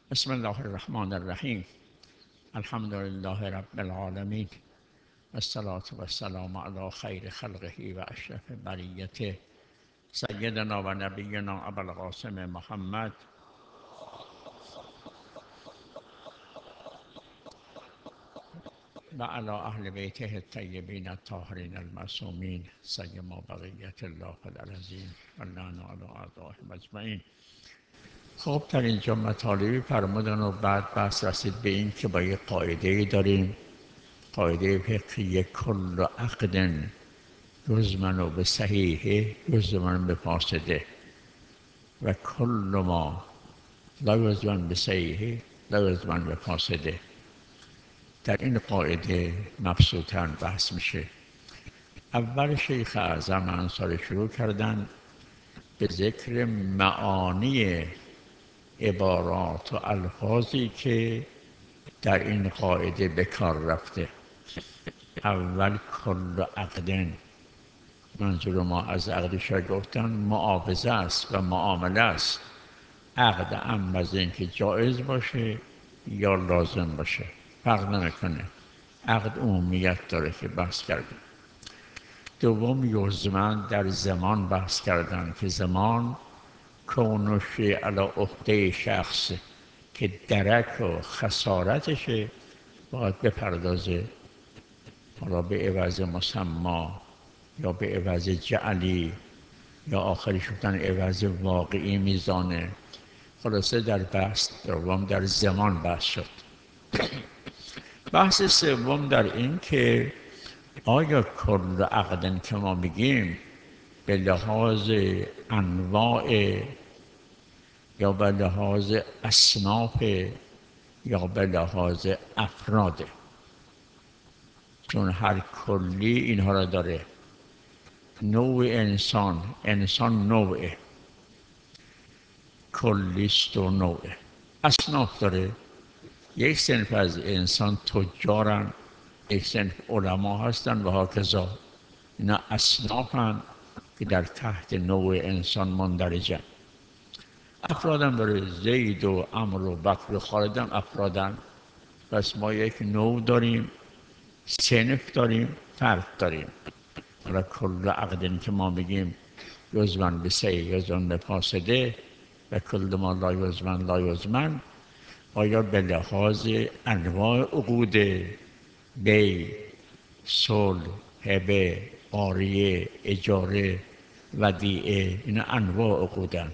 بسم الله الرحمن الرحیم. الحمد لله رب العالمین، والصلاة والسلام علی خیر خلقه و اشرف بریته سیدنا و نبینا ابوالقاسم محمد و علی اهل بیته الطیبین الطاهرین المعصومین سیما بقیت الله العظیم و لعن علی اعدائهم اجمعین. خب در اینجا مطالبی فرمودن و بعد بحث رسید به این که با یک قاعده داریم، قاعده فقهی کل عقد یضمن به صحیحه یضمن به فاسده و کل ما لا یضمن به صحیحه لا یضمن به فاسده. در این قاعده مبسوطاً بحث میشه. اول شیخ اعظم انصاری شروع کردن به ذکر معانی عبارات و الفاظی که در این قاعده به کار رفته. اول کل عقدن، منظور ما از عقدش گفتن معاوضه است و معامله است. عقد اما از این که جایز باشه یا لازم باشه فرق نمیکنه، عقد عمومیت داره که بحث کردیم. دوم یزمن، در زمان بحث کردن که زمان کون شیء علی عهده شخص که درک و خسارتشه باید بپردازه، حالا به عوض مسما یا به عوض جعلی یا آخرش گفتن عوض واقعی میزانه. خلاصه در بحث دوم در زمان بحث شد. بحث سوم در این که آیا کل عقدن که ما میگیم به لحاظ انواع یا به لحاظ اصناف یا به لحاظ افراده، چون هر کلی اینها را داره. نوع انسان نوعه، کلیست و نوعه. اصناف داره، یک صنف از انسان تجارن، یک صنف علما هستن و هاکذا. اینا اصنافن که در تحت نوع انسان مندرجن. افرادم داره، زید و عمرو و بکر و خالد هم افرادن. پس ما یک نوع داریم، صنف داریم، فرد داریم. حالا کل عقدن که ما میگیم یزمن به صحیح یزمن به فاسده و کل ما لا یزمن لا یزمن، آیا به لحاظ انواع عقود بی، صلح، هبه، عاریه، اجاره، ودیعه، اینا انواع عقودن،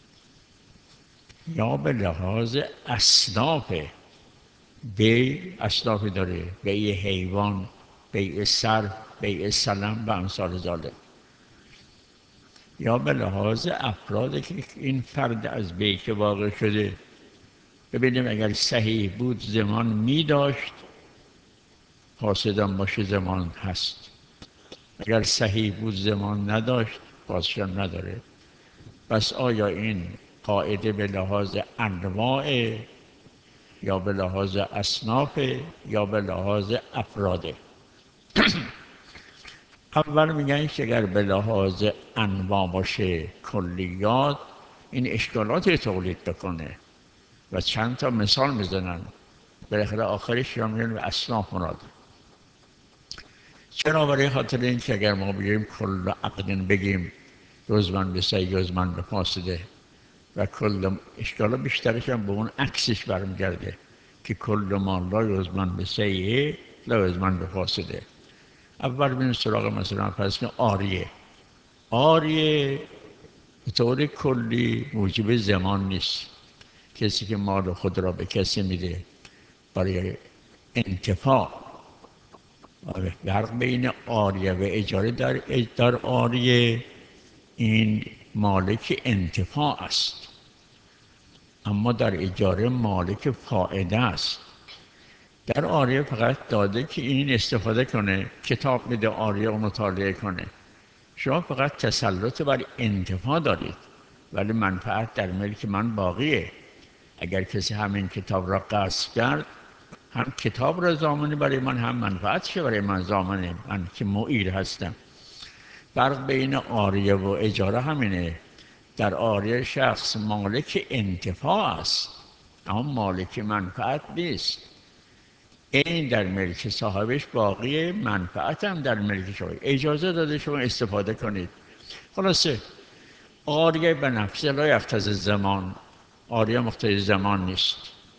یا به لحاظ اصناف بی، اصنافی داره، بیع حیوان، بیع صرف، بیع سلم و امثال ذالک، یا به لحاظ افرادی که این فرد از بی که واقع شده. ببینیم اگر صحیح بود زمان می داشت، فاسدم باشه زمان هست. اگر صحیح بود زمان نداشت، فاسدم نداره. پس آیا این قاعده به لحاظ انواع یا به لحاظ اصناف یا به لحاظ افراده؟ اول میگن که اگر به لحاظ انواع باشه کلیات، این اشکالاتی تولید بکنه و چند تا مثال میزنن، بالاخره آخرش یا میگن به اصناف مراد. چرا؟ برای خاطر این که اگر ما بگیم کل عقدن بگیم یزمن به صحیح یزمن به فاسده و کل، اشکالا بیشترش هم به اون عکسش برمیگرده که کل ما لا یزمن به صحیح لا یزمن به فاسده. اول بین سراغ مثلا فرض کن عاریه به طور کلی موجب زمان نیست. کسی که مال خود را به کسی میده برای انتفاع، فرق بین عاریه و اجاره در عاریه این مالک انتفاع است، اما در اجاره مالک فائده است. در عاریه فقط داده که این استفاده کنه، کتاب میده عاریه و مطالعه کنه. شما فقط تسلط بر انتفاع دارید ولی منفعت در ملک من باقیه. اگر کسی همین کتاب را غصب کرد، هم کتاب را ضامنه برای من، هم منفعتش برای من ضامنه، من که معیر هستم. فرق بین عاریه و اجاره همینه. در عاریه شخص مالک انتفاع است، اما مالک منفعت نیست. این در ملک صاحبش باقی، منفعت هم در ملک شما، اجازه داده شما استفاده کنید. خلاصه آریه به نفسه لا یقتضی زمان، آریه مقتضی زمان نیست.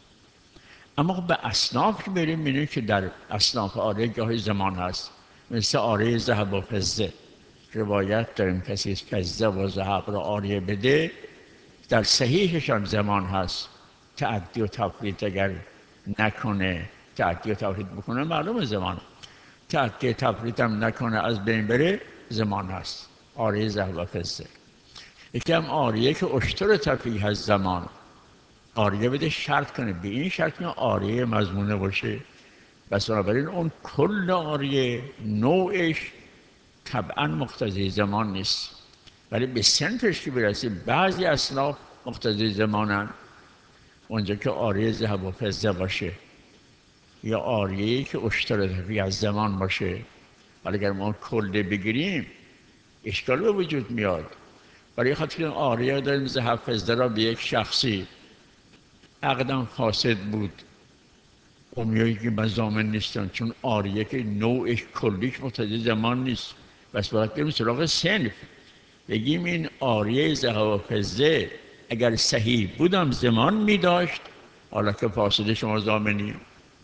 اما به اصناف که بریم می‌بینیم که در اصناف آریه گاهی زمان هست، مثل آریه ذهب و فضه. روایت داریم کسی فضه و ذهب را آریه بده، در صحیحش هم زمان هست. تعدی و تفرید اگر نکنه، تعدی و تفرید بکنه معلومه زمان، تعدی تفرید هم نکنه از بین بره زمان هست. آریه ذهب و فضه. یکی هم آریه که اشتر تفیه از زمان، آریه بده شرط کنه، به این شرط که آریه مضمونه باشه. بس بنابراین اون کل آریه نوعش طبعا مقتضی زمان نیست، ولی به صنفش که برسیم بعضی اصناف مقتضی زمانن. اونجا که آریه ذهب و فضه باشه یا آریه‌ای که اشتر تفیه از زمان باشه. ولی اگر ما کله بگیریم اشکال به وجود میاد. برای خاطر آریه داریم ذهب فضه را به یک شخصی عقدم فاسد بود، امیایی که من ضامن نیستم، چون آریه که نوعش کلیش مقتضی زمان نیست. بس باید بریم سراغ صنف، بگیم این آریه ذهب و فضه اگر صحیح بودم زمان می داشت، حالا که فاسد شما ضامنی.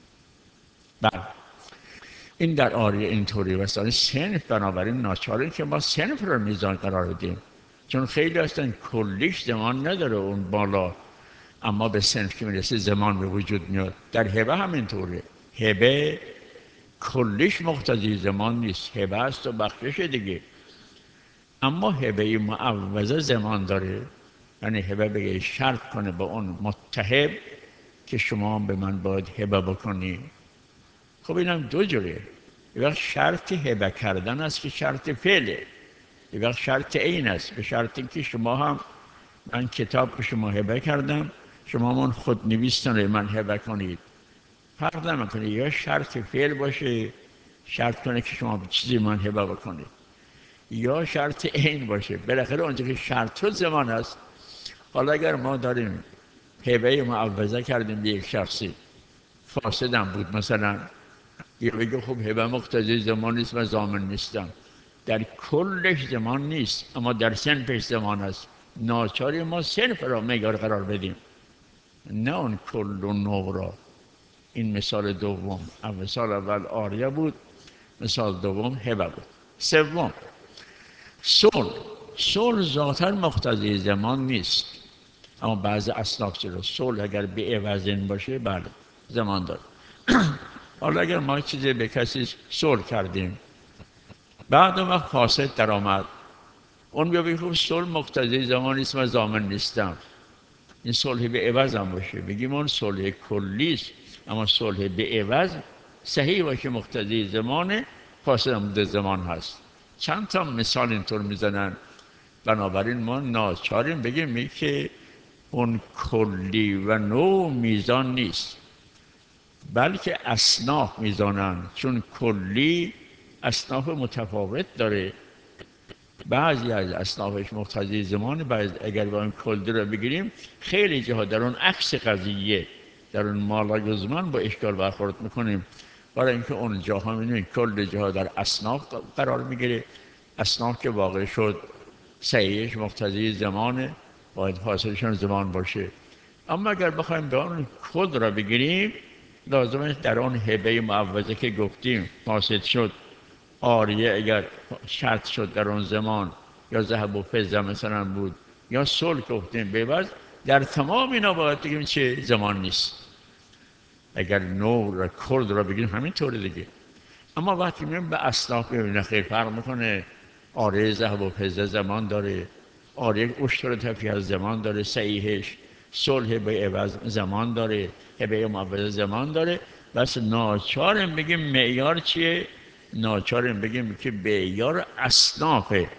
بله این در آریه اینطوری واسه صنف. بنابراین ناچاره که ما صنف رو میزان قرار بدیم، چون خیلی هستن کلیش زمان نداره اون بالا، اما به صنف که میرسه زمان به وجود میاد. در هبه هم اینطوره، هبه کلیش مقتضی زمان نیست، هبه است و بخشش دیگه. اما هبه معوضه زمان داره، یعنی هبه بگه شرط کنه به اون متهب که شما به من باید هبه بکنی. خب اینم دو جوره، یه وقت شرط هبه کردن است که شرط فعله، یه وقت شرط عین است به شرطی که شما هم، من کتاب به شما هبه کردم، شما من خود نویسن رو من هبه کنید. فرق نمیکنه، یا شرط فعل باشه شرط کنه که شما به چیزی من هبه بکنید، یا شرط عین باشه. بالاخره اونجا که شرط و زمان است. حالا اگر ما داریم هبه معوضه کردیم به یک شخصی، فاسدم بود مثلا، یه بگه خب هبه مقتضی زمان نیست و ضامن نیستم، در کلش زمان نیست اما در صنفش زمان است. ناچاری ما صنف را معیار قرار بدیم، نه اون کل و نوع را. این مثال دوم. مثال اول آریه بود، مثال دوم هبه بود. سوم صلح. صلح ذاتاً مقتضی زمان نیست، اما بعض اصناف چرا صلح اگر به عوضین باشه بله زمان داره. حالا اگر ما چیزی به کسی صلح کردیم، بعد اون وقت فاسد در آمد، اون بیا بگیم صلح مقتضی زمان نیست و ضامن نیستم، این صلح به عوض هم باشه، بگیم اون صلح کلی است، اما صلح به عوض صحیح باشه مقتضی زمانه، فاسد هم بوده زمان هست. چند تا مثال اینطور میزنن. بنابراین ما ناچاریم بگیم که اون کلی و نوع میزان نیست، بلکه اصناف میزانن، چون کلی اصناف متفاوت داره. بعضی از اصنافش مقتضی زمان، بعضی اگر با این کلی رو بگیریم خیلی جاها در اون عکس قضیه، در اون مالا زمان با اشکال برخورد میکنیم. برای اینکه اون جاها میبینیم کل جاها در اصناف قرار میگیره، اصناف که واقع شد صحیحش مقتضی زمانه، باید حاصلشون زمان باشه. اما اگر بخوایم به اون کل را بگیریم، لازمه در اون هبه معوضه که گفتیم فاسد شد، آریه اگر شرط شد در اون زمان، یا ذهب و فضه مثلا بود، یا صلح گفتیم ببز، در تمام اینا باید بگیم چه زمان نیست. اگر نوع را کل را بگیریم همین دیگه. اما وقتی میگیم به اصناف ببینه خیلی فرق میکنه. آریه ذهب و فضه زمان داره، آریه اشتر تفیه از زمان داره صحیحش، صلح به عوض زمان داره، هبه معوضه زمان داره. بس ناچارم بگیم معیار چیه؟ ناچارم بگیم که معیار اصنافه،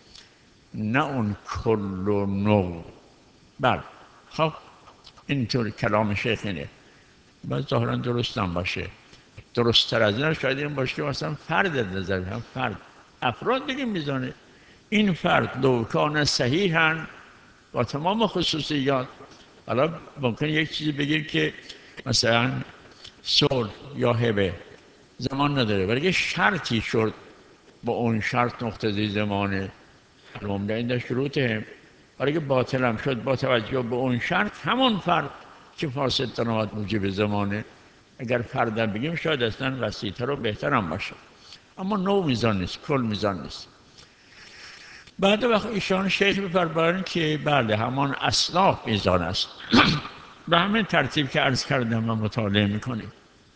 نه اون کل و نوع. بله خب اینطور کلام شیخ اینه. باید ظاهرا درست هم باشه. درست تر از این شاید این باشه که مثلا فرد نظر هم فرد افراد دیگه میزانه، این فرد لوکان صحیحن با تمام خصوصیات، حالا ممکن یک چیزی بگیر که مثلا صلح یا هبه زمان نداره، ولی یه شرطی شد با اون شرط مقتضی زمانه، الممنوع عند شروطه، ولی که باطل هم شد با توجه به اون شرط، همون فرد که فاسد تنوات موجب زمانه، اگر فردن بگیم شاید اصلا وسیع‌تر و بهتر هم باشه، اما نوع میزان نیست، کل میزان نیست. بعد وقت ایشان شیخ می‌فرمایند که بله همان اصناف میزان است. به همین ترتیب که عرض کردم و مطالعه میکنیم.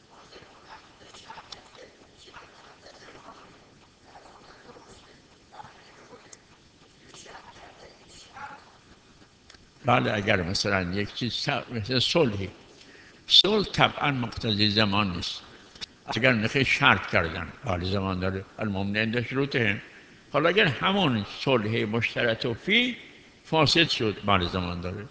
بله اگر مثلا یک چیز مثل صلح طبعا مقتضی زمان نیست. اگر نخی شرط کردن حالی زمان داره، الممنوع عند شروطه. حالا اگر همون صلح مشترط و فی فاسد شد مال زمان داره،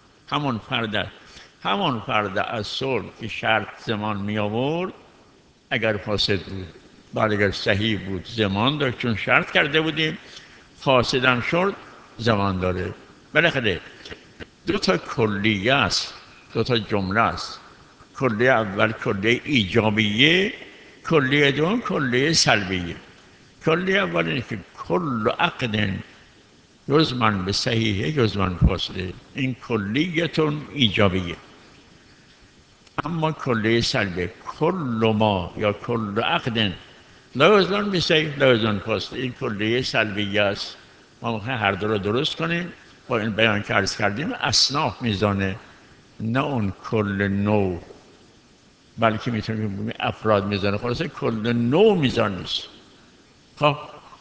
همون فرد از صلح که شرط زمان می آورد اگر فاسد بود، بعد اگر صحیح بود زمان داره، چون شرط کرده بودیم فاسدم شد زمان داره. بالاخره دو تا کلیه است، دو تا جمله است. کلیه اول کلیه ایجابیه، کلیه دوم کلیه سلبیه. کلیه اول اینه که کل عقد یضمن به صحیحه یضمن فاسده، این کلیتون ایجابیه. اما کلیه سلبیه کل ما یا کل عقد لا یضمن به صحیح لا یضمن فاسده، این کلیه سلبیه است. ما میخوایم هر دو رو درست کنیم با این بیان که عرض کردیم اصناف میزانه، نه اون کل نوع، بلکه میتونیم بگیم افراد میزانه. خلاصه کل نوع میزان نیست. خب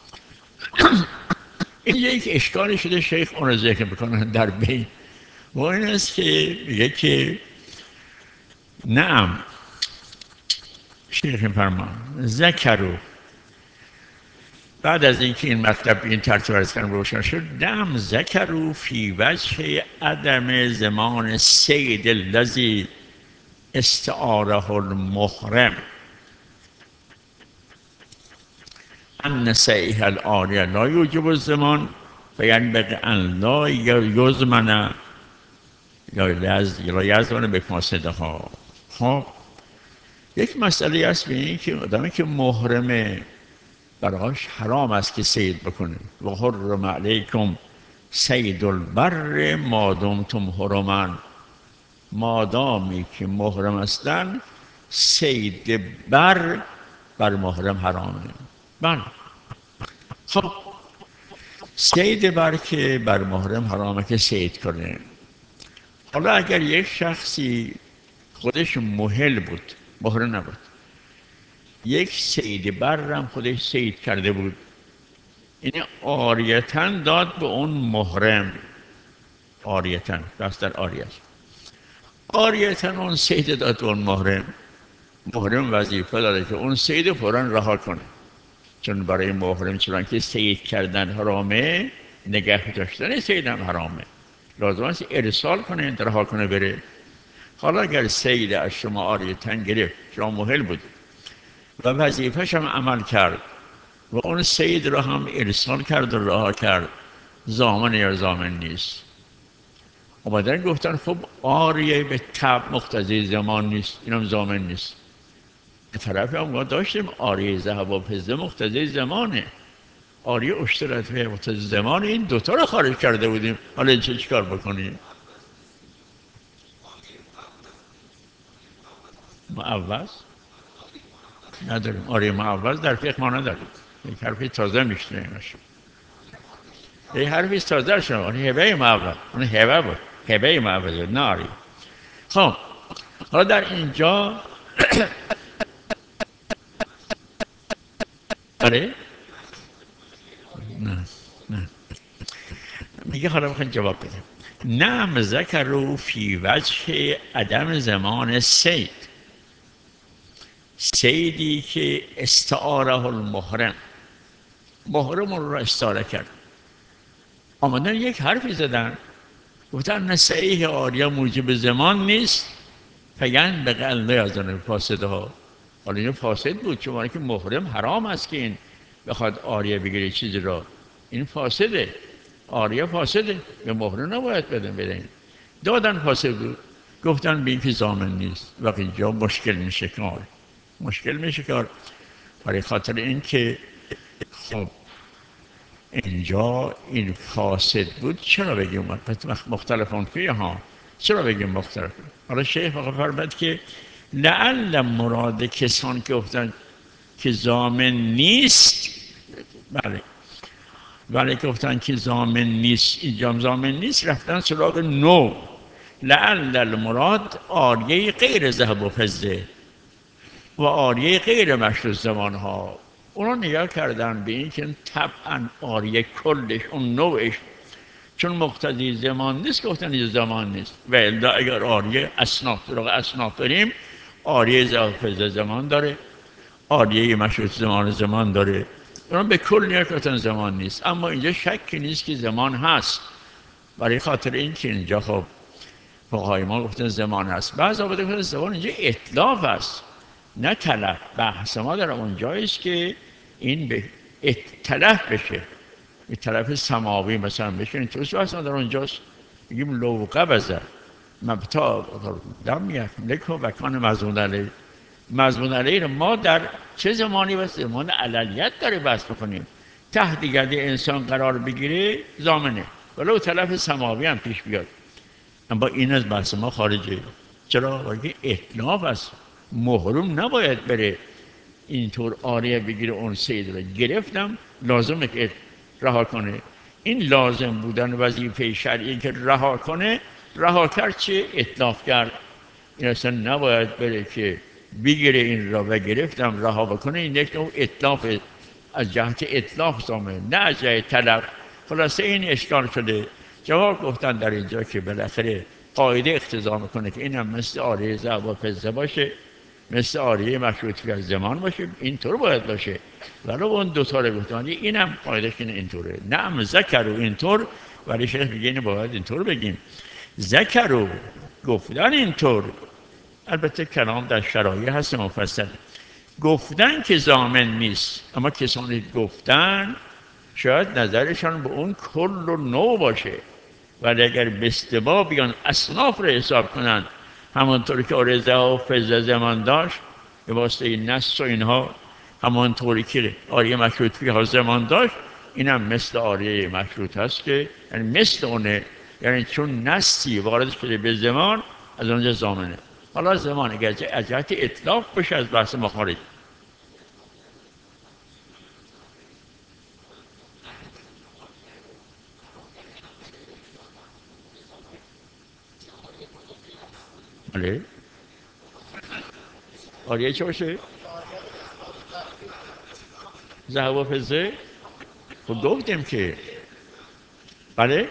این یک اشکالی شده، شیخ اون رو ذکر میکنن در بین و این است که میگه که نعم، شیخ فرمان ذکروا، بعد از اینکه این مطلب این ترتیب عرض کردم روشن شد، نعم ذکروا فی وجه عدم زمان سید الذی استعاره المحرم ان صحیح العاریه لا یوجب الزمان فینبغی ان لا یزمن یا یزمن به فاسدها. خب یک مسئله هست به این که آدمی که محرمه براش حرام است که صید بکنه. و حرم علیکم صید البر ما دمتم حرما، مادامی که محرم هستن صید بر محرم حرامه. بله خب صید بر که بر محرم حرامه که صید کنه. حالا اگر یک شخصی خودش محل بود، محرم نبود، یک صید برم خودش صید کرده بود، این عاریتاً داد به اون محرم، عاریتاً دست در عاریت، عاریتاً اون صید داد به اون محرم. محرم وظیفه داره که اون صید فوراً رها کنه، چون برای محرم چون که صید کردن حرامه، نگه داشتن صید هم حرامه، لازم است ارسال کنه، رها کنه بره. حالا اگر صید از شما عاریتاً گرفت، شما محل بود و وظیفه‌ش هم عمل کرد و اون صید را هم ارسال کرد و رها کرد، ضامن یا ضامن نیست. اومدن گفتن خب عاریه به طبع مقتضی زمان نیست، اینم ضامن نیست. به طرف هم ما داشتیم عاریه ذهب و فضه مقتضی زمانه، عاریه اشتراط مقتضی زمان، این دوتا رو خارج کرده بودیم. حالا این چیکار بکنیم؟ معوض نداریم، عاریه معوض در فقه ما نداریم. یک حرفی تازه میشنیمش، یک حرفی تازه شد، اون هبه معوض، اون هبه بود، هبه معوض نه عاریه. خب حالا در اینجا آره نه نه میگه حالا میخواین جواب بدم. نعم ذکروا فی وجه عدم زمان صید، صیدی که استعاره المحرم، محرم رو استعاره کرد. آمدن یک حرفی زدن، گفتن نه صحیح عاریه موجب زمان نیست، فگن به قلده از آن فاسده ها. حالا این فاسد بود، چون که محرم حرام است که این بخواد عاریه بگیره چیزی را، این فاسده، عاریه فاسده، به محرم نباید بدن. دادن فاسد بود. گفتن به این که ضامن نیست و اینجا مشکل میشه کار. مشکل میشه کار برای خاطر اینکه خب اینجا این فاسد بود، چرا بگیم مختلفون فیه ها، چرا بگیم مختلف؟ حالا شیخ فرمود که لعل مراد کسان که گفتن که ضامن نیست، بله ولی گفتن که ضامن نیست، اینجا ضامن نیست، رفتن سراغ نو. لعل المراد آریه غیر ذهب و فضه و آریه غیر مشروط زمان ها، اونا نگاه کردن به این که طبعا آریه کلش اون نوعش چون مقتضی زمان نیست، گفتن این زمان نیست. و الا اگر آریه اصناف سراغ اصناف بریم، آریه ذهب و فضه زمان داره، آریه مشروط زمان داره، اونا به کل نگاه کردن زمان نیست. اما اینجا شکی نیست که زمان هست، برای خاطر این که اینجا خب فقهای ما گفتن زمان هست. بعضی وقتا گفتن زمان اینجا اطلاف است نه تلف. بحث ما در اونجاییست که این به تلف بشه، به طرف سماوی مثلا بشه، این توست بحث ما در اونجاست. بگیم لو قبضه مبتا لم یملک و کان مضمون علیه. مضمون علیه رو ما در چه زمانی و زمان علیت داره بحث بکنیم. تحت ید انسان قرار بگیره ضامنه، ولو تلف سماوی هم پیش بیاد. اما این از بحث ما خارجه. چرا؟ بلکه اطلاف است، محروم نباید بره اینطور آریه بگیره اون سید رو گرفتم لازمه که رها کنه. این لازم بودن وظیفه شرعی که رها کنه، رها کرد چه؟ اطلاف کرد. این اصلا نباید بره که بگیره این را و گرفتم رها بکنه. این یک نوع اطلاف، از جهت اطلاف ضامن نه از جهت طلب. خلاصه این اشکال شده. جواب گفتن در اینجا که بالاخره قاعده اقتضا میکنه که اینم مثل آریه ذهب و فضه باشه، مثل آریه مشروط از زمان باشه، اینطور باید باشه. ولی اون دو تا رو گفتن اینم قاعدش اینطوره. نعم ذکروا اینطور، ولی شیخ میگه اینو باید اینطور بگیم. ذکروا گفتن اینطور، البته کلام در شرایع هست مفصل، گفتن که ضامن نیست، اما کسانی گفتن شاید نظرشان به اون کل و نوع باشه، ولی اگر به استبا بیان اصناف رو حساب کنن، همانطوری که آریه ذهب و فضه زمان داشت به واسطه نص و اینها، همانطوری که آریه مشروطی ها زمان داشت، اینم مثل آریه مشروط هست که یعنی مثل اونه، یعنی چون نصی وارد شده به زمان از اونجا ضامنه. حالا زمان اگر از جهت اطلاق بشه از بحث ما خارج. بله آریه چه باشه؟ ذهب و فضه. خب گفتیم که بله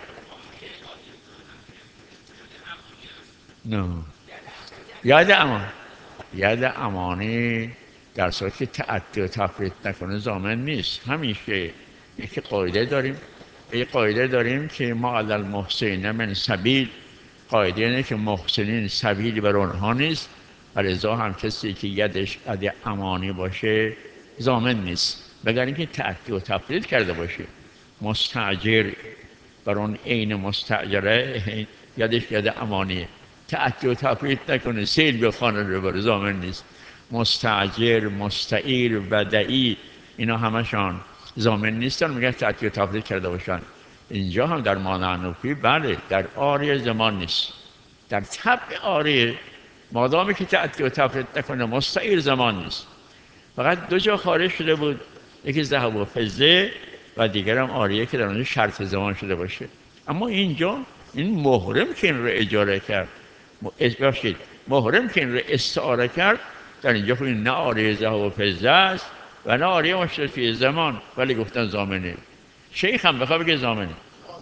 نه یاد امان، ید امانی در صورتی که تعدی و تفرید نکنه ضامن نیست. همیشه یک قاعده داریم، یک قاعده داریم که ما علی المحسنین من سبیل، قاعده اینه که محسنین سبیلی بر اونها نیست، ولذا هم کسی که یدش ید امانی باشه ضامن نیست، مگر اینکه تعدی و تفرید کرده باشه. مستاجر بر اون عین مستاجره یدش ید امانیه، تعدی و تفرید نکنه سیل به خانه رو بره ضامن نیست. مستاجر، مستعیر، بدعی اینا همشان ضامن نیستن میگن تعدی و تفرید کرده باشن. اینجا هم در معنی حنفی بله در آریه زمان نیست، در طبع آریه مادامی که تعدی و تفرید نکنه مستعیر زمان نیست. فقط دو جا خارج شده بود، یکی ذهب و فضه و دیگرم آریه که در اونجا شرط زمان شده باشه. اما اینجا این محرم که این رو اجاره کرد، باشید محرم که این رو استعاره کرد، در اینجا خود نه آریه ذهب و فضه است و نه آریه مشرفی زمان، ولی گفتن ضامنه. شیخ هم بخواه بگه ضامنه.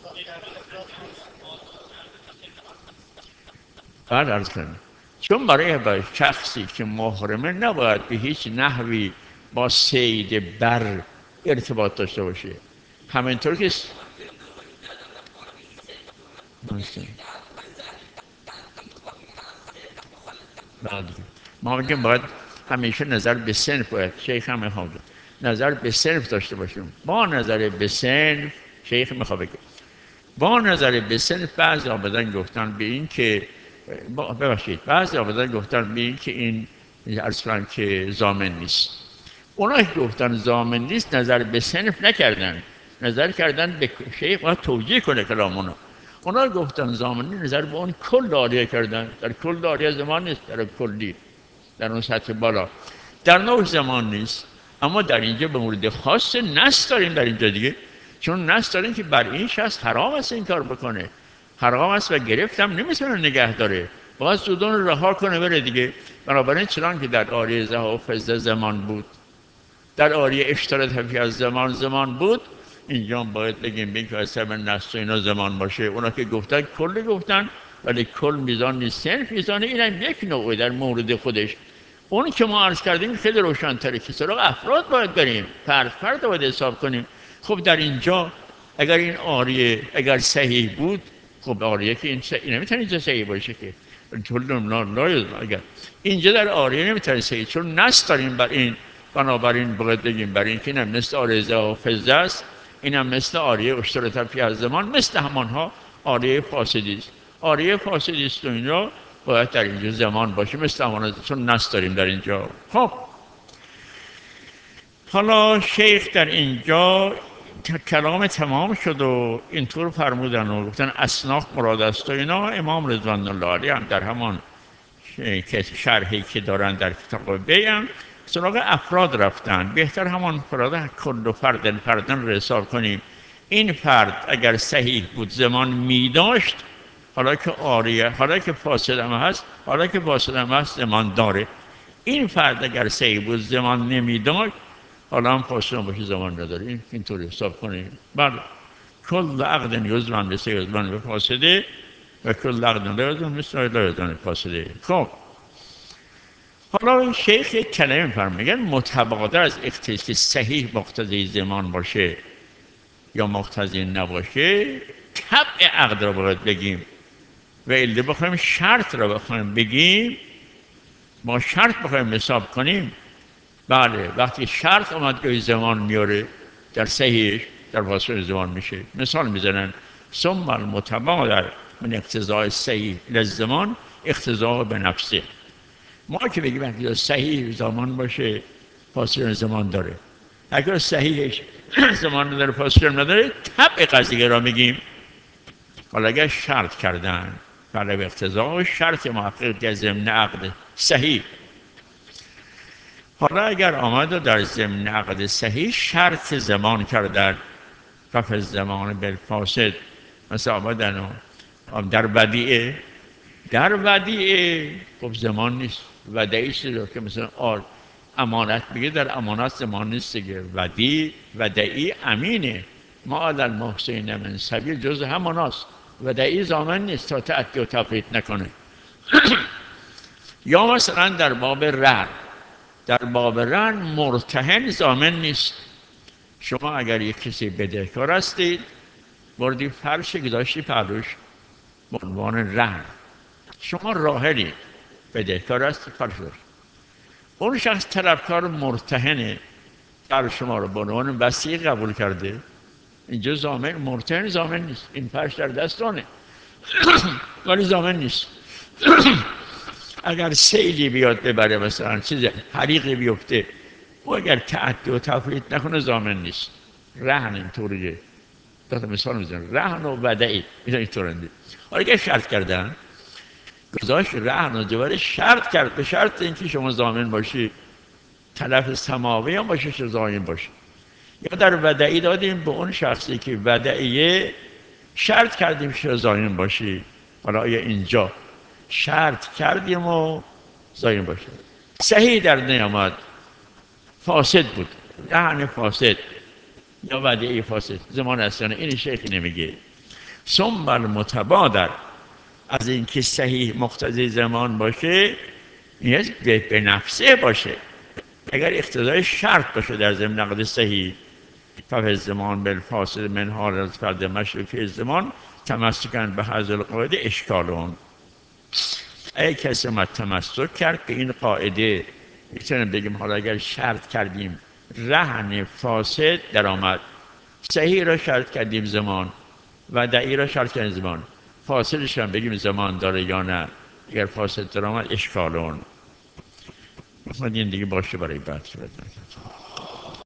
بعد عرض کنم چون برای شخصی که محرمه نباید به هیچ نحوی با صید بر ارتباط داشته باشه، همینطور که ما میگیم باید همیشه نظر به صنف باید، شیخ هم میخواد نظر به صنف داشته باشیم. با نظر به صنف شیخ میخواد بگه با نظر به صنف بعضی آمدن گفتن به این که ببخشید بعضی آمدن گفتن ببین که این اصلا که ضامن نیست. اونا که گفتن ضامن نیست نظر به صنف نکردن، نظر کردن به شیخ باید توجیه کنه کلامونو. اونا گفتن ضامن نیست، نظر به اون کل داریه کردن. در کل داریه زمان نیست، در کلی، در اون سطح بالا در نوع زمان نیست. اما در اینجا به مورد خاص نص داریم در اینجا دیگه، چون نص داریم که بر این شخص حرام است این کار بکنه، حرام است و گرفتم نمیتونه نگه داره، باید زودان رها کنه بره دیگه. بنابراین چنان که در آریه ذهب و فضه زمان بود، در آریه اشتراط فی از زمان بود، اینجا باید بگیم بین که اصلا نص و اینا زمان باشه. اونا که گفتن کل گفتن، ولی کل میزان نیست، صنف میزانه. اینم یک نوعه در مورد خودش. اون که ما عرض کردیم خیلی روشن‌تره که سراغ افراد باید بریم، فرد باید حساب کنیم. خب در اینجا اگر این آریه اگر صحیح بود، خب آریه که این نمیتونه اینجا صحیح باشه که اگر اینجا در آریه نمیتونه صحیح، چون نص داریم بر این. بنابراین باید بگیم برای اینکه اینم مثل آریه ذهب و فضه است، اینم مثل آریه اشتراط فی از زمان، مثل همانها آریه فاسدی است. آریه فاسدی است و اینا باید در اینجا زمان باشه مثل همانها، چون نص داریم در اینجا. خب حالا شیخ در اینجا کلام تمام شد و اینطور فرمودن و گفتن اصناف مراد است و اینا. امام رضوان الله علیه هم در همان شرحی که دارن در کتاب بیان سراغ افراد رفتن. بهتر همان فراد کل فردن رو حساب کنیم. این فرد اگر صحیح بود زمان می داشت، حالا که آریه، حالا که فاسد هم هست، حالا که فاسد هم هست زمان داره. این فرد اگر صحیح بود زمان نمی داشت، حالا هم فاسد هم باشه زمان نداره. اینطور حساب کنیم. بله، کل عقد یزمن مثل یزمن به فاسده و کل عقد لا یزمن مثل لا یزمن فاسده. خب حالا این شیخ یک کلمه می‌فرمایند، میگن متبادر از اقتضای که صحیح مقتضی زمان باشه یا مقتضی نباشه، طبع عقد را باید بگیم. و الا بخوایم شرط را بخوایم بگیم، ما شرط بخوایم حساب کنیم، بله وقتی شرط اومد که زمان میاره در صحیحش در فاصله زمان میشه. مثال میزنن ثم المتبادر من اقتضای صحیح للزمان اقتضا به نفسه. ما که بگیم اگر صحیح زمان باشه فاصله زمان داره، اگر صحیحش زمان نداره فاصله نداره، طبع قضیه را میگیم. حالا اگر شرط کردن طلب اقتضا، شرط محقق که ضمن عقد صحیح، حالا اگر آمد در ضمن عقد صحیح شرط زمان کردن، کف زمان بالفاسد، مثل آمدن در ودیعه خب زمان نیست، ودیعی چیزی که مثلا امانت بگه، در امانت زمان نیست دیگه. ودیعی امینه، ما علی المحسنین من سبیل جز هماناست. ودیعی ضامن نیست تا تعدی و تفرید نکنه. یا مثلا در باب رهن مرتهن ضامن نیست. شما اگر یک کسی بدهکار هستید، بردی فرشی که داشتی پهلوش به عنوان رهن، شما راهنی بدهکار هستی فرش داشت، اون شخص طلبکار مرتهنه در شما رو به عنوان وصیه قبول کرده، اینجا ضامن مرتهن ضامن نیست. این فرش در دستانه ولی ضامن نیست. اگر سیلی بیاد ببره، مثلا چیز حریقی بیفته، و اگر تعدی و تفرید نکنه ضامن نیست. رهن اینطوریه. دو تا مثال میزنم، رهن و ودعی اینطورنده. حالا اگر شرط کردن گذاشت رهن و جواره شرط کرد، به شرط اینکه شما ضامن باشی، تلف سماوی هم باشه که ضامن باشی. یا در ودعی دادیم به اون شخصی که ودعیه شرط کردیم که ضامن باشی. حالا یا اینجا شرط کردیم و ضامن باشی، صحیح در نیامد، فاسد بود، رهن فاسد یا ودعی فاسد، زمان اصلا این شیخ نمیگه. ثم المتبادر از اینکه صحیح مقتضی زمان باشه، نیاز به نفسه باشه. اگر اقتضای شرط باشه در ضمن عقد صحیح، ففی زمان بالفاسد من حال از فرد مشروفی زمان تمسکن به هذه القاعده اشکالون. ای کسی ما تمسک کرد به این قاعده، میتونیم بگیم حالا اگر شرط کردیم رهن فاسد در آمد، صحیح را شرط کردیم زمان، ودعی را شرط کردیم زمان، فاسدش هم بگیم زمان داره یا نه، اگر فاسد در آمد اشکالون این دیگه باشه برای بعد صورت نکرد.